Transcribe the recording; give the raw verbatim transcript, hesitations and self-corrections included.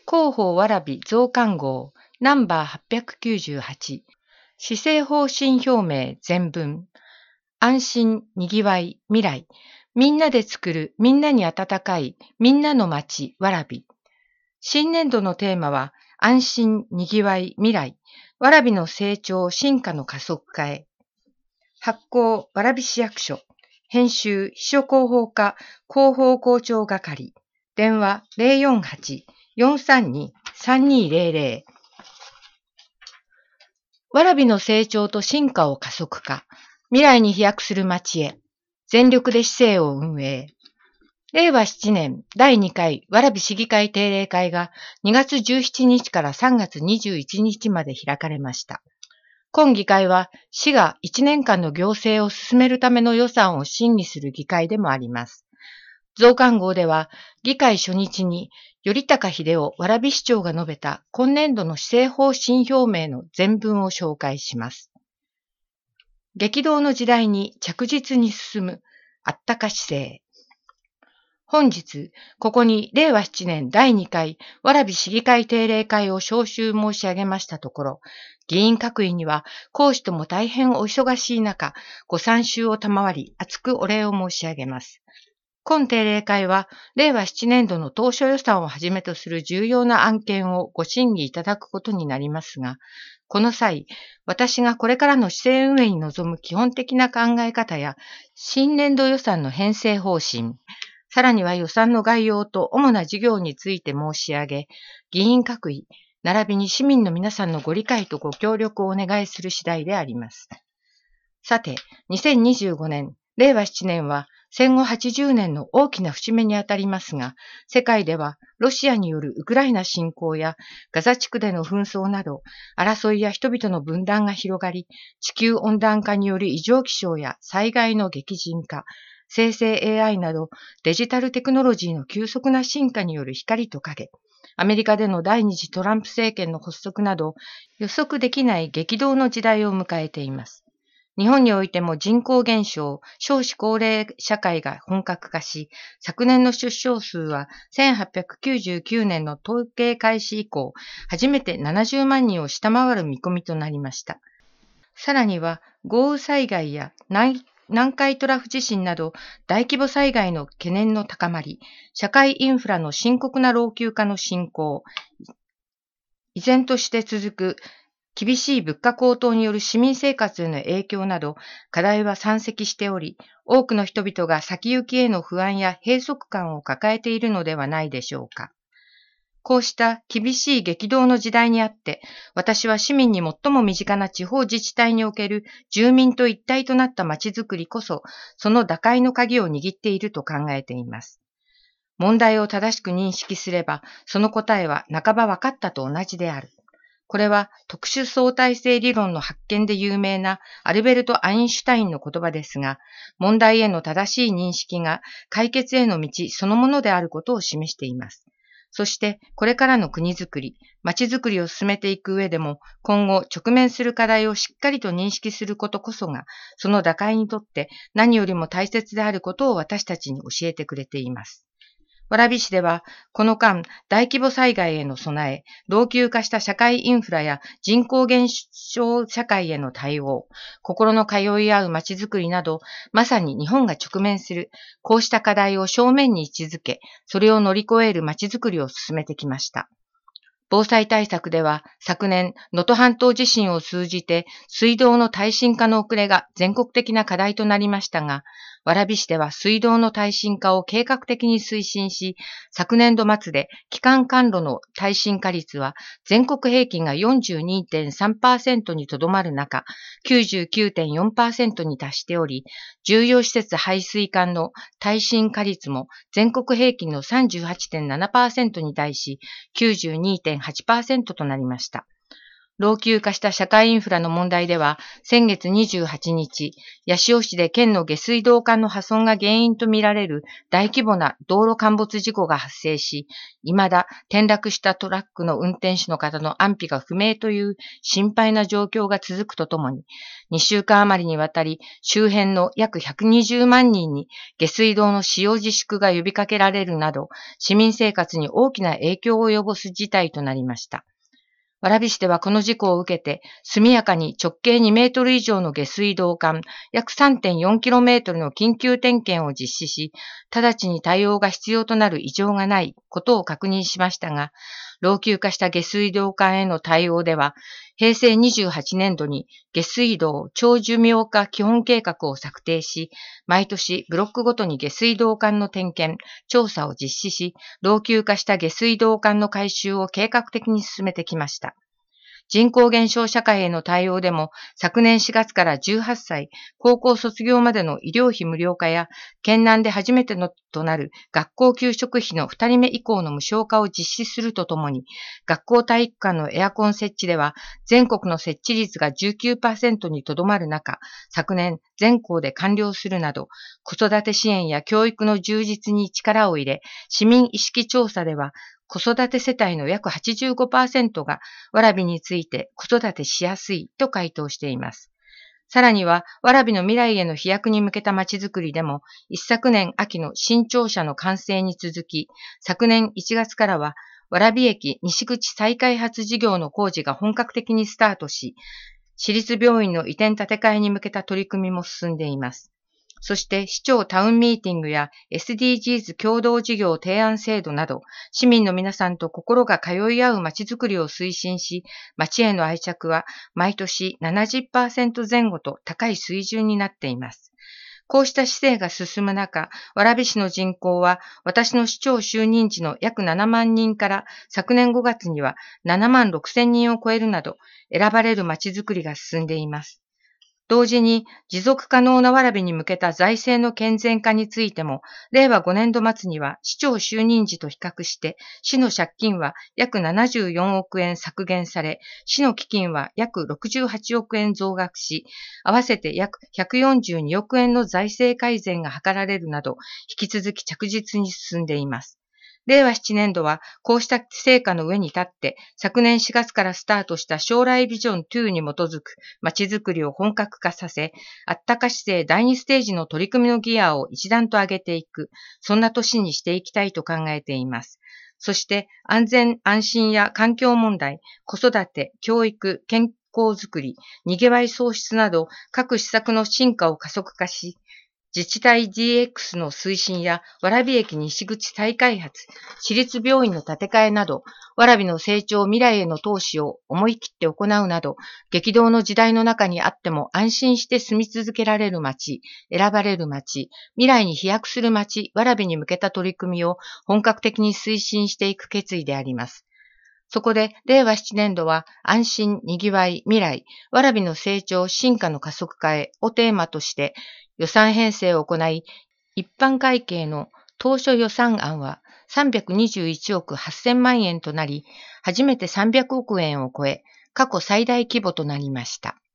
広報蕨増刊号ナンバーはっぴゃくきゅうじゅうはち施政方針表明全文安心、にぎわい、未来みんなで作るみんなに温かいみんなの街蕨新年度のテーマは安心、にぎわい、未来蕨の成長、進化の加速化へ発行蕨市役所編集秘書広報課広報校長係電話 ゼロよんはち よんさんに さんにーゼロゼロ 蕨の成長と進化を加速化未来に飛躍する街へ全力で市政を運営れいわしちねんだいにかい蕨市議会定例会がにがつじゅうしちにちからさんがつにじゅういちにちまで開かれました。今議会は市がいちねんかんの行政を進めるための予算を審議する議会でもあります。増刊号では議会初日に頼高秀夫蕨市長が述べた今年度の施政方針表明の全文を紹介します。激動の時代に着実に進むあったか市政。本日、ここにれいわしちねんだいにかい蕨市議会定例会を招集申し上げましたところ、議員各位には講師とも大変お忙しい中、ご参集を賜り、厚くお礼を申し上げます。今定例会は、れいわしちねんどの当初予算をはじめとする重要な案件をご審議いただくことになりますが、この際、私がこれからの市政運営に臨む基本的な考え方や、新年度予算の編成方針、さらには予算の概要と主な事業について申し上げ、議員各位、並びに市民の皆さんのご理解とご協力をお願いする次第であります。さて、にせんにじゅうごねん、れいわしちねんは戦後はちじゅうねんの大きな節目にあたりますが、世界ではロシアによるウクライナ侵攻やガザ地区での紛争など、争いや人々の分断が広がり、地球温暖化による異常気象や災害の激甚化、生成 エーアイ などデジタルテクノロジーの急速な進化による光と影、アメリカでの第二次トランプ政権の発足など予測できない激動の時代を迎えています。日本においても人口減少、少子高齢社会が本格化し、昨年の出生数はせんはっぴゃくきゅうじゅうきゅうねんの統計開始以降、初めてななじゅうまんにんを下回る見込みとなりました。さらには豪雨災害や内南海トラフ地震など大規模災害の懸念の高まり、社会インフラの深刻な老朽化の進行、依然として続く厳しい物価高騰による市民生活への影響など課題は山積しており、多くの人々が先行きへの不安や閉塞感を抱えているのではないでしょうか。こうした厳しい激動の時代にあって、私は市民に最も身近な地方自治体における住民と一体となった街づくりこそ、その打開の鍵を握っていると考えています。問題を正しく認識すれば、その答えは半ば分かったと同じである。これは特殊相対性理論の発見で有名なアルベルト・アインシュタインの言葉ですが、問題への正しい認識が解決への道そのものであることを示しています。そして、これからの国づくり、街づくりを進めていく上でも、今後直面する課題をしっかりと認識することこそが、その打開にとって何よりも大切であることを私たちに教えてくれています。蕨市では、この間、大規模災害への備え、老朽化した社会インフラや人口減少社会への対応、心の通い合う街づくりなど、まさに日本が直面する、こうした課題を正面に位置づけ、それを乗り越える街づくりを進めてきました。防災対策では、昨年、能登半島地震を通じて、水道の耐震化の遅れが全国的な課題となりましたが、蕨市では水道の耐震化を計画的に推進し、昨年度末で基幹管路の耐震化率は全国平均が よんじゅうにてんさんパーセント にとどまる中、きゅうじゅうきゅうてんよんパーセント に達しており、重要施設排水管の耐震化率も全国平均の さんじゅうはちてんななパーセント に対し きゅうじゅうにてんはちパーセント となりました。 老朽化した社会インフラの問題では、先月にじゅうはちにち、八潮市で県の下水道管の破損が原因とみられる大規模な道路陥没事故が発生し、未だ転落したトラックの運転手の方の安否が不明という心配な状況が続くとともに、にしゅうかん余りにわたり周辺の約ひゃくにじゅうまんにんに下水道の使用自粛が呼びかけられるなど、市民生活に大きな影響を及ぼす事態となりました。蕨市ではこの事故を受けて、速やかに直径にメートル以上の下水道管、約 さんてんよんキロメートルの緊急点検を実施し、直ちに対応が必要となる異常がないことを確認しましたが、老朽化した下水道管への対応では、へいせいにじゅうはちねんどに下水道長寿命化基本計画を策定し、毎年ブロックごとに下水道管の点検、調査を実施し、老朽化した下水道管の改修を計画的に進めてきました。人口減少社会への対応でも、昨年しがつからじゅうはっさい、高校卒業までの医療費無料化や、県南で初めてのとなる学校給食費のふたりめ以降の無償化を実施するとともに、学校体育館のエアコン設置では、全国の設置率が じゅうきゅうパーセント にとどまる中、昨年全校で完了するなど、子育て支援や教育の充実に力を入れ、市民意識調査では、子育て世帯の約 はちじゅうごパーセント が蕨について子育てしやすいと回答しています。さらには、蕨の未来への飛躍に向けたまちづくりでも、一昨年秋の新庁舎の完成に続き、昨年いちがつからは、蕨駅西口再開発事業の工事が本格的にスタートし、市立病院の移転建て替えに向けた取り組みも進んでいます。そして市長タウンミーティングや エスディージーズ 共同事業提案制度など、市民の皆さんと心が通い合う街づくりを推進し、街への愛着は毎年 ななじゅっパーセント 前後と高い水準になっています。こうした市政が進む中、蕨市の人口は私の市長就任時の約ななまんにんから昨年ごがつにはななまんろくせんにんを超えるなど、選ばれる街づくりが進んでいます。同時に持続可能な蕨に向けた財政の健全化についても、れいわごねんど末には市長就任時と比較して市の借金は約ななじゅうよんおくえん削減され、市の基金は約ろくじゅうはちおくえん増額し、合わせて約ひゃくよんじゅうにおくえんの財政改善が図られるなど、引き続き着実に進んでいます。れいわななねんどはこうした成果の上に立って昨年しがつからスタートした将来ビジョンにに基づく街づくりを本格化させ、あったか市政だいにステージの取り組みのギアを一段と上げていく、そんな年にしていきたいと考えています。そして安全安心や環境問題、子育て、教育、健康づくり、にぎわい創出など各施策の進化を加速化し、自治体 ディーエックス の推進や蕨駅西口再開発、市立病院の建て替えなど、蕨の成長未来への投資を思い切って行うなど、激動の時代の中にあっても安心して住み続けられる街、選ばれる街、未来に飛躍する街、蕨に向けた取り組みを本格的に推進していく決意であります。そこで、れいわななねんどは、安心、にぎわい、未来、蕨の成長、進化の加速化へをテーマとして、予算編成を行い、一般会計の当初予算案はさんびゃくにじゅういちおくはっせんまんえんとなり、初めてさんびゃくおくえんを超え、過去最大規模となりました。